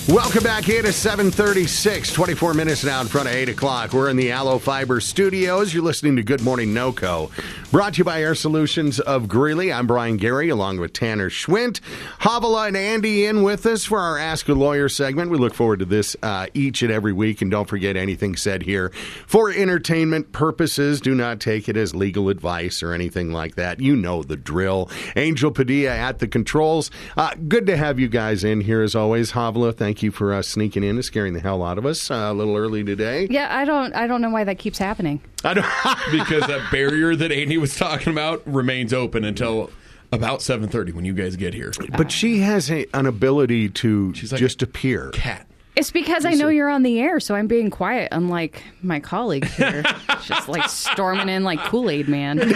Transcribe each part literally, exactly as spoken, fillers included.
Welcome back in to seven thirty-six, twenty-four minutes now in front of eight o'clock. We're in the Allo Fiber studios. You're listening to Good Morning NoCo, brought to you by Air Solutions of Greeley. I'm Brian Gary, along with Tanner Schwint. Havala and Andy in with us for our Ask a Lawyer segment. We look forward to this uh, each and every week. And don't forget, anything said here for entertainment purposes. Do not take it as legal advice or anything like that. You know the drill. Angel Padilla at the controls. Uh, good to have you guys in here as always. Havala, thank you for uh, sneaking in and scaring the hell out of us uh, a little early today. Yeah, I don't I don't know why that keeps happening. I don't because that barrier that Andy was talking about remains open until about seven thirty when you guys get here. But she has a, an ability to She's like just appear. Cat. It's because I know you're on the air, so I'm being quiet, unlike my colleague here. Just like storming in like Kool-Aid Man.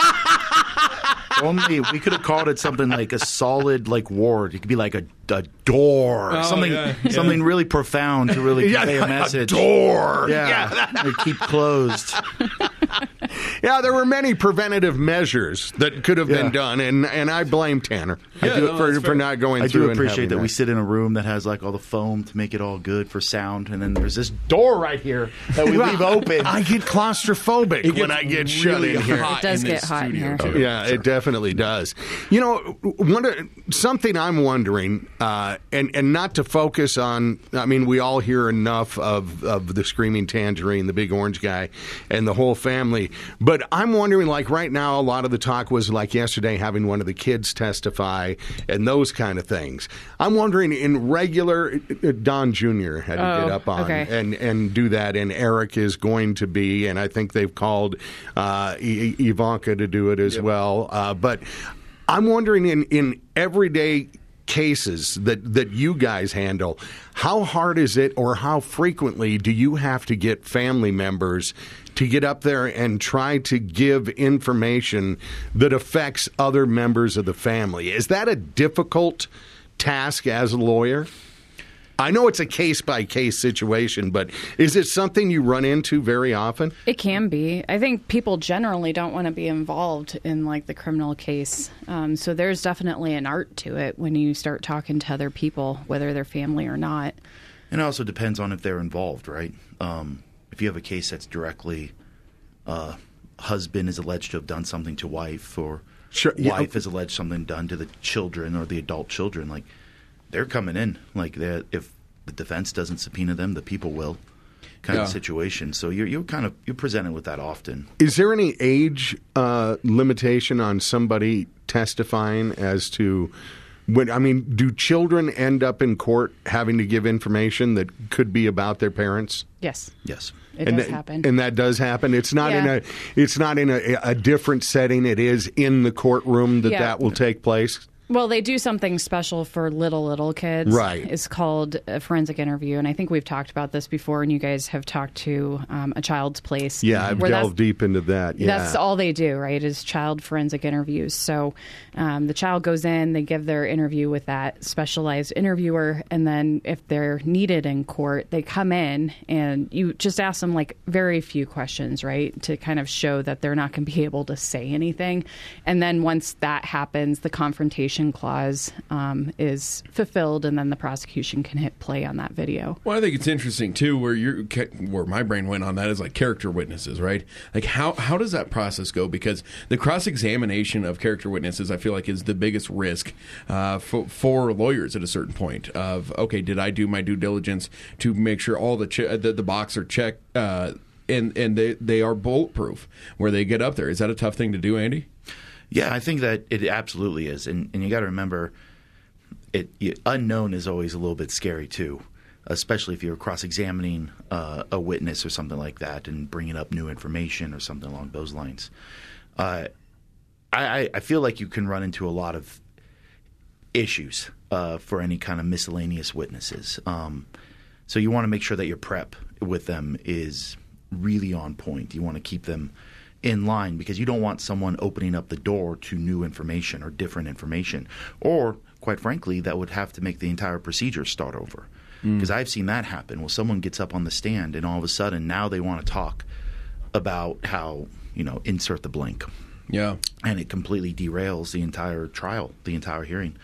Only we could have called it something like a solid like ward. It could be like a, a door, Oh, something yeah, yeah. something really profound to really Yeah, convey like a message. A door. Yeah, Yeah. They keep closed. Yeah, there were many preventative measures that could have Yeah. been done, and, and I blame Tanner Yeah, I do, no, for, that's for fair. not going I through do and appreciate having that we sit in a room that has like all the foam to make it all good for sound, and then there's this door right here that we leave open. I get claustrophobic It when gets I get shut really in here. hot It does in get this hot in studio, here. too. Yeah, it definitely does. You know, one of, something I'm wondering, uh, and and not to focus on. I mean, we all hear enough of of the screaming tangerine, the big orange guy, and the whole family. But I'm wondering, like right now, a lot of the talk was like yesterday having one of the kids testify and those kind of things. I'm wondering, in regular, Don Junior had to Oh, get up on okay. and and do that, and Eric is going to be, and I think they've called uh, I- Ivanka to do it as well. Uh, but I'm wondering, in, in everyday cases that, that you guys handle, how hard is it, or how frequently do you have to get family members to get up there and try to give information that affects other members of the family? Is that a difficult task as a lawyer? I know it's a case-by-case situation, but is it something you run into very often? It can be. I think people generally don't want to be involved in like the criminal case. Um, so there's definitely an art to it when you start talking to other people, whether they're family or not. And it also depends on if they're involved, right? Um, if you have a case that's directly uh, husband is alleged to have done something to wife, or Sure, yeah. wife is alleged something done to the children or the adult children, like they're coming in. Like they're, if the defense doesn't subpoena them, the people will. Kind Yeah. of situation. So you're you're kind of you're presented with that often. Is there any age uh, limitation on somebody testifying as to when? I mean, do children end up in court having to give information that could be about their parents? Yes, Yes. it and does that, happen. and that does happen. It's not in Yeah. a. It's not in a, a different setting. It is in the courtroom that Yeah. that will take place. Well, they do something special for little, little kids. Right. It's called a forensic interview. And I think we've talked about this before, and you guys have talked to um, A Child's Place. Yeah, I've where that's- delved deep into that. Yeah. That's all they do, right, is child forensic interviews. So um, the child goes in, they give their interview with that specialized interviewer, and then if they're needed in court, they come in and you just ask them like very few questions, right, to kind of show that they're not going to be able to say anything. And then once that happens, the confrontation clause um, is fulfilled, and then the prosecution can hit play on that video. Well, I think it's interesting too, where you're, where my brain went on that is like character witnesses, right? Like how how does that process go? Because the cross examination of character witnesses, I feel like, is the biggest risk uh, for, for lawyers at a certain point. Of okay, did I do my due diligence to make sure all the che- the, the box are checked uh, and and they they are bulletproof where they get up there? Is that a tough thing to do, Andy? Yeah, I think that it absolutely is, and and you got to remember, it you, unknown is always a little bit scary too, especially if you're cross-examining uh, a witness or something like that and bringing up new information or something along those lines. Uh, I, I feel like you can run into a lot of issues uh, for any kind of miscellaneous witnesses. Um, so you want to make sure that your prep with them is really on point. You want to keep them in line, because you don't want someone opening up the door to new information or different information, or quite frankly, that would have to make the entire procedure start over. Because mm. I've seen that happen. Well, someone gets up on the stand and all of a sudden now they want to talk about how, you know, insert the blank. Yeah. And it completely derails the entire trial, the entire hearing.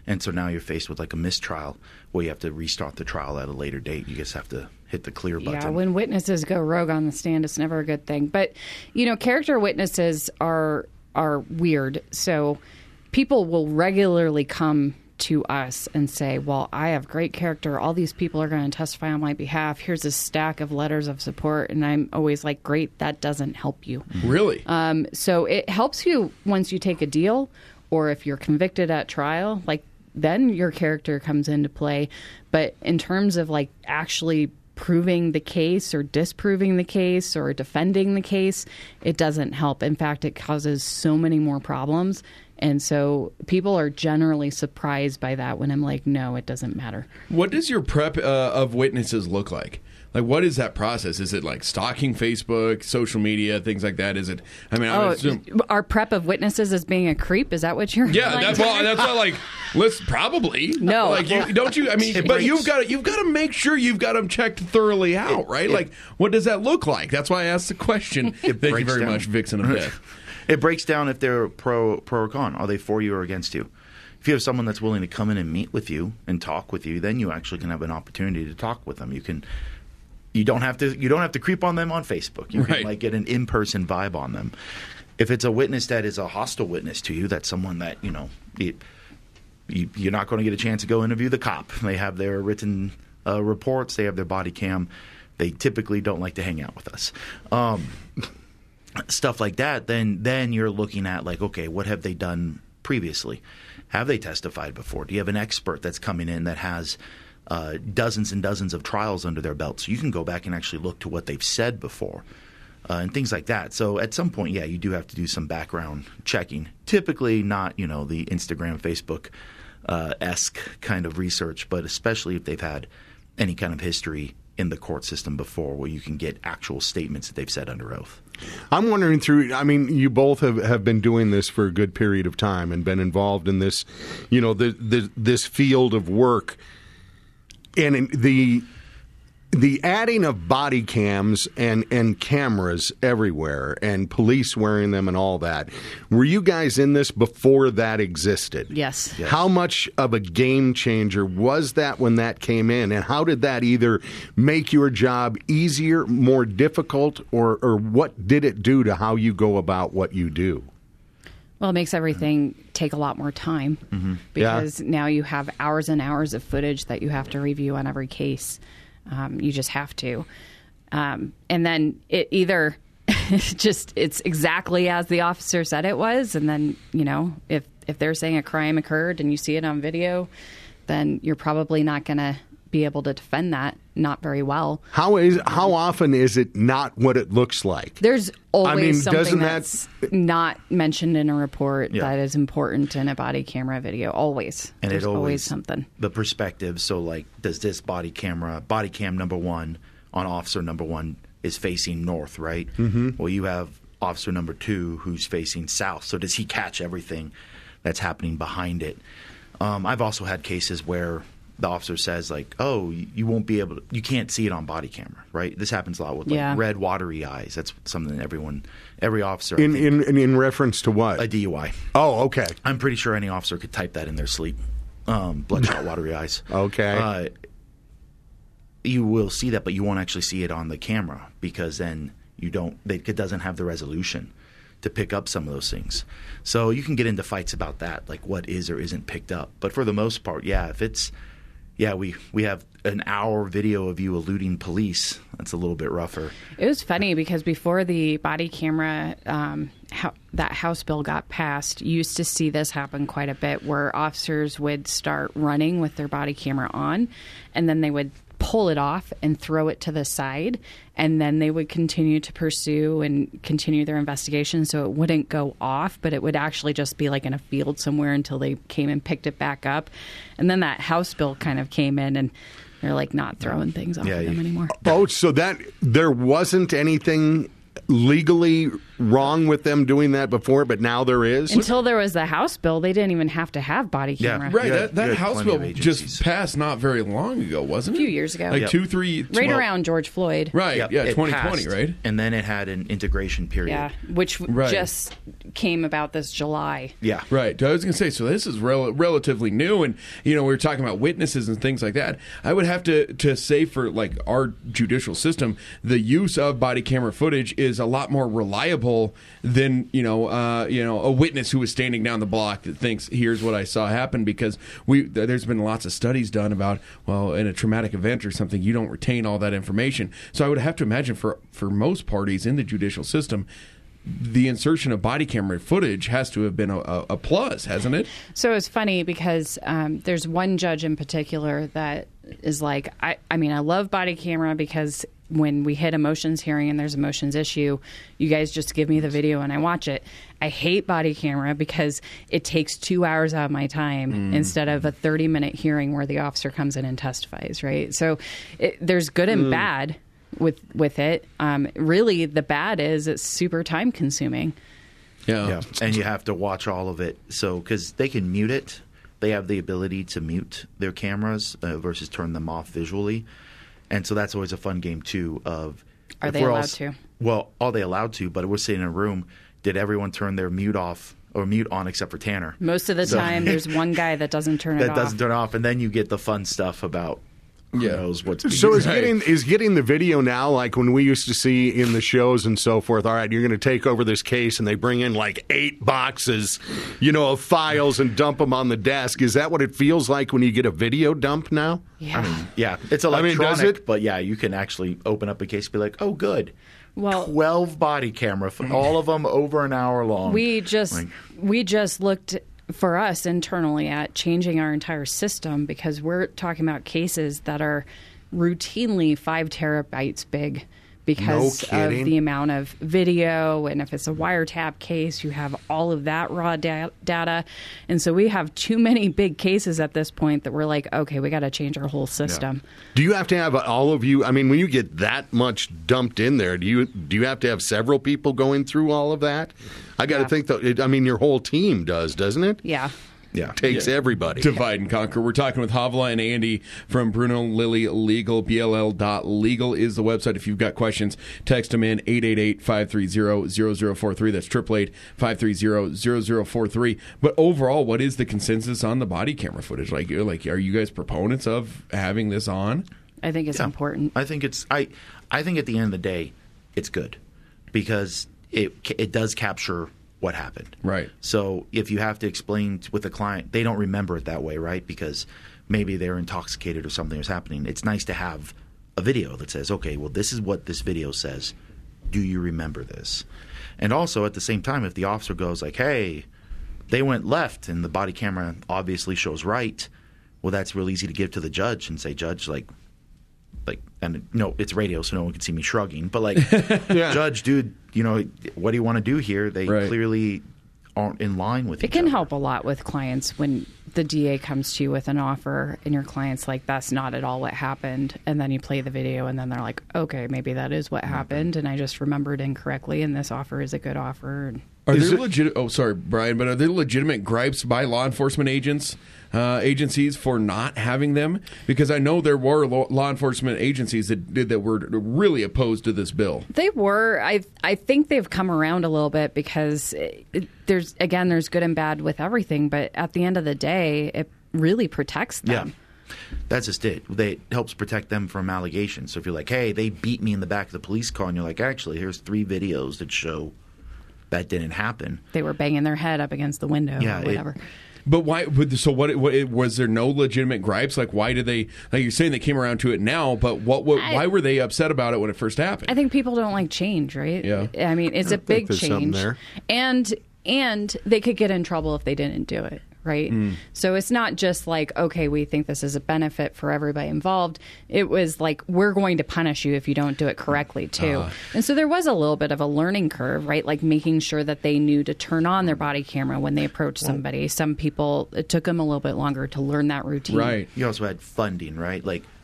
And so now you're faced with like a mistrial where you have to restart the trial at a later date. You just have to hit the clear button. Yeah, when witnesses go rogue on the stand, it's never a good thing. But, you know, character witnesses are are weird. So people will regularly come to us and say, well, I have great character. All these people are going to testify on my behalf. Here's a stack of letters of support. And I'm always like, great, that doesn't help you. Really? Um, so it helps you once you take a deal, or if you're convicted at trial, like then your character comes into play. But in terms of like actually proving the case or disproving the case or defending the case, it doesn't help. In fact, it causes so many more problems. And so people are generally surprised by that when I'm like, no, it doesn't matter. What does your prep uh, of witnesses look like? Like, what is that process? Is it like stalking Facebook, social media, things like that? Is it, I mean, I Oh, would assume. our prep of witnesses as being a creep? Is that what you're Yeah, like? that's well, that's not like. Let's probably No. Like, you, don't you? I mean, It but breaks. you've got to you've got to make sure you've got them checked thoroughly out, right? it- like, what does that look like? That's why I asked the question. Thank you breaks very down. much, Vixen of Death. It breaks down if they're pro pro or con. Are they for you or against you? If you have someone that's willing to come in and meet with you and talk with you, then you actually can have an opportunity to talk with them. You can. You don't have to. You don't have to creep on them on Facebook. You Right. can like get an in-person vibe on them. If it's a witness that is a hostile witness to you, that's someone that you know it, you, you're not going to get a chance to go interview the cop. They have their written uh, reports. They have their body cam. They typically don't like to hang out with us. Um, stuff like that. Then then you're looking at like, okay, what have they done previously? Have they testified before? Do you have an expert that's coming in that has Uh, dozens and dozens of trials under their belt, so you can go back and actually look to what they've said before uh, and things like that. So at some point, yeah, you do have to do some background checking. Typically not, you know, the Instagram, Facebook uh, esque kind of research, but especially if they've had any kind of history in the court system before where you can get actual statements that they've said under oath. I'm wondering through, I mean, you both have, have been doing this for a good period of time and been involved in this, you know, the, the, this field of work. And in the the adding of body cams and, and cameras everywhere and police wearing them and all that, were you guys in this before that existed? Yes. Yes. How much of a game changer was that when that came in? And how did that either make your job easier, more difficult, or, or what did it do to how you go about what you do? Well, it makes everything take a lot more time Mm-hmm. because now you have hours and hours of footage that you have to review on every case. Um, you just have to. Um, and then it either just it's exactly as the officer said it was. And then, you know, if, if they're saying a crime occurred and you see it on video, then you're probably not going to be able to defend that not very well. How is how often is it not what it looks like? There's always I mean, something doesn't that- that's not mentioned in a report Yeah. that is important in a body camera video. Always. And There's it always, always something. The perspective. So, like, does this body camera, body cam number one on officer number one is facing north, right? Mm-hmm. Well, you have officer number two who's facing south. So, does he catch everything that's happening behind it? Um, I've also had cases where the officer says, like, oh, you won't be able to, you can't see it on body camera, right? This happens a lot with like Yeah. red, watery eyes. That's something that everyone, every officer, I In think, in in, in reference to what? a D U I. Oh, okay. I'm pretty sure any officer could type that in their sleep. Um, bloodshot, watery eyes. Okay. Uh, you will see that, but you won't actually see it on the camera because then you don't. It doesn't have the resolution to pick up some of those things. So you can get into fights about that, like what is or isn't picked up. But for the most part, yeah, if it's yeah, we we have an hour video of you eluding police. That's a little bit rougher. It was funny because before the body camera, um, how, that House bill got passed, you used to see this happen quite a bit where officers would start running with their body camera on and then they would pull it off and throw it to the side, and then they would continue to pursue and continue their investigation so it wouldn't go off, but it would actually just be like in a field somewhere until they came and picked it back up. And then that House bill kind of came in and they're like not throwing things off Yeah, of them you- anymore. Oh, so that there wasn't anything legally wrong with them doing that before, but now there is? Until there was the House bill, they didn't even have to have body Yeah. camera. Right, You had- that, that you had House plenty bill of agencies. just passed not very long ago, wasn't it? A few years ago. Like Yep. two, three... Right well, around George Floyd. Right, Yep, yeah, it twenty twenty, passed, right? And then it had an integration period. Yeah, which Right. just came about this July. Yeah. Right. I was going to say, so this is rel- relatively new, and you know, we were talking about witnesses and things like that. I would have to to say for like our judicial system, the use of body camera footage is a lot more reliable than you know, uh, you know, a witness who is standing down the block that thinks, "Here's what I saw happen," because we there's been lots of studies done about well, in a traumatic event or something, you don't retain all that information. So I would have to imagine for for most parties in the judicial system, the insertion of body camera footage has to have been a, a, a plus, hasn't it? So it's funny because um, there's one judge in particular that is like, I, I mean, I love body camera because when we hit a motions hearing and there's a motions issue, you guys just give me the video and I watch it. I hate body camera because it takes two hours out of my time mm. instead of a thirty minute hearing where the officer comes in and testifies, right? So it, there's good and mm. bad with with it. Um, really, the bad is it's super time consuming. Yeah. Yeah, and you have to watch all of it. So, because they can mute it, they have the ability to mute their cameras uh, versus turn them off visually, and so that's always a fun game too. Of are they allowed allowed to? Well, are they allowed to? But we're sitting in a room. Did everyone turn their mute off or mute on except for Tanner? Most of the So- time, there's one guy that doesn't turn it that off. doesn't turn off, and then you get the fun stuff about who Yeah. knows what's being So is Right. getting is getting the video now like when we used to see in the shows and so forth? All right, you're going to take over this case, and they bring in like eight boxes, you know, of files and dump them on the desk. Is that what it feels like when you get a video dump now? Yeah. I mean, yeah, it's I mean, electronic, does it? but yeah, you can actually open up a case and be like, oh, good. Well- twelve body camera, f- all of them over an hour long. We just Like- we just looked for us internally at changing our entire system because we're talking about cases that are routinely five terabytes big because No of kidding. the amount of video, and if it's a wiretap case, you have all of that raw da- data, and so we have too many big cases at this point that we're like, okay, we got to change our whole system. Do you have to have all of you? I mean, when you get that much dumped in there, do you do you have to have several people going through all of that? I got to Yeah. think that. It, I mean, your whole team does, doesn't it? Yeah. yeah. Takes Yeah. everybody. Divide and conquer. We're talking with Havla and Andy from Bruno Lilly Legal. B L L dot legal is the website. If you've got questions, text them in eight eight eight, five three zero, zero zero four three. That's eight eight eight, five three zero, zero zero four three. But overall, what is the consensus on the body camera footage? Like, you're like, are you guys proponents of having this on? I think it's Yeah. important. I think it's I I think at the end of the day, it's good because it it does capture what happened. Right. So if you have to explain t- with the client, they don't remember it that way, right? Because maybe they're intoxicated or something was happening. It's nice to have a video that says, okay, well, this is what this video says. Do you remember this? And also at the same time, if the officer goes like, hey, they went left and the body camera obviously shows right, well, that's real easy to give to the judge and say, judge, like, like, and no, it's radio, so no one can see me shrugging. But like, Yeah. judge, dude, you know, what do you want to do here? They Right. clearly aren't in line with It each can other. help a lot with clients when the D A comes to you with an offer and your client's like, that's not at all what happened. And then you play the video and then they're like, okay, maybe that is what happened. And I just remembered incorrectly and this offer is a good offer. And Are Is there it- legit? Oh, sorry, Brian, but are there legitimate gripes by law enforcement agents, uh, agencies for not having them? Because I know there were law, law enforcement agencies that did that were really opposed to this bill. they were, I I think they've come around a little bit because it, it- there's, again, there's good and bad with everything. But at the end of the day, it really protects Yeah. them. That's just it. They, it helps protect them from allegations. So if you're like, hey, they beat me in the back of the police car, and you're like, actually, here's three videos that show that didn't happen. They were banging their head up against the window Yeah, or it- whatever. But why? But so what, what? Was there no legitimate gripes? Like, why did they? Like you're saying, they came around to it now. But what? what I- why were they upset about it when it first happened? I think people don't like change, right? Yeah. I mean, it's a think big there's something change. there. And and they could get in trouble if they didn't do it, right? Mm. So it's not just like, okay, we think this is a benefit for everybody involved. It was like, we're going to punish you if you don't do it correctly, too. Uh. And so there was a little bit of a learning curve, right? Like making sure that they knew to turn on their body camera when they approached somebody. Some people, it took them a little bit longer to learn that routine. Right. You also had funding, right? Like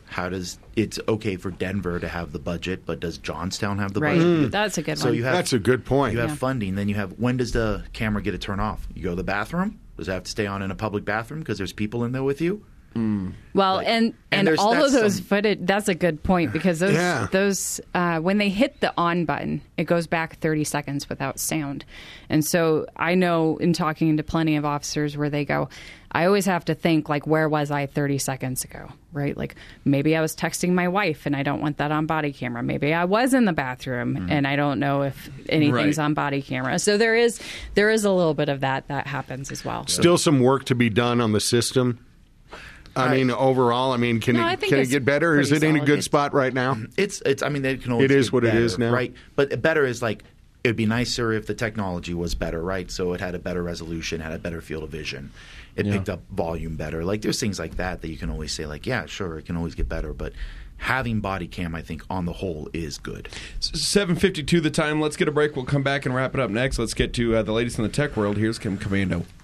How does it's okay for Denver to have the budget, but does Johnstown have the Right. budget? Mm. That's a good so one. You have, That's a good point. You have Yeah. funding. Then you have when does the camera get to turn off? You go to the bathroom. Does it have to stay on in a public bathroom because there's people in there with you? Well, Like- and and and, there's- all of that's those some- footage. That's a good point because those Yeah. those uh, when they hit the on button, it goes back thirty seconds without sound. And so I know in talking to plenty of officers where they go, I always have to think like, where was I thirty seconds ago? Right? Like maybe I was texting my wife and I don't want that on body camera. Maybe I was in the bathroom and I don't know if anything's Right. on body camera. So there is there is a little bit of that that happens as well. Still some work to be done on the system. I mean, overall, I mean, can No, I it think can it it's get better? Or is it pretty in a solid. good spot right now? It's it's. I mean, they can always. It is get what it better, is now. right? But better is like it would be nicer if the technology was better, right? So it had a better resolution, had a better field of vision, it Yeah. picked up volume better. Like there's things like that that you can always say, like, yeah, sure, it can always get better, but having body cam, I think, on the whole, is good. seven fifty-two the time. Let's get a break. We'll come back and wrap it up next. Let's get to uh, the latest in the tech world. Here's Kim Commando.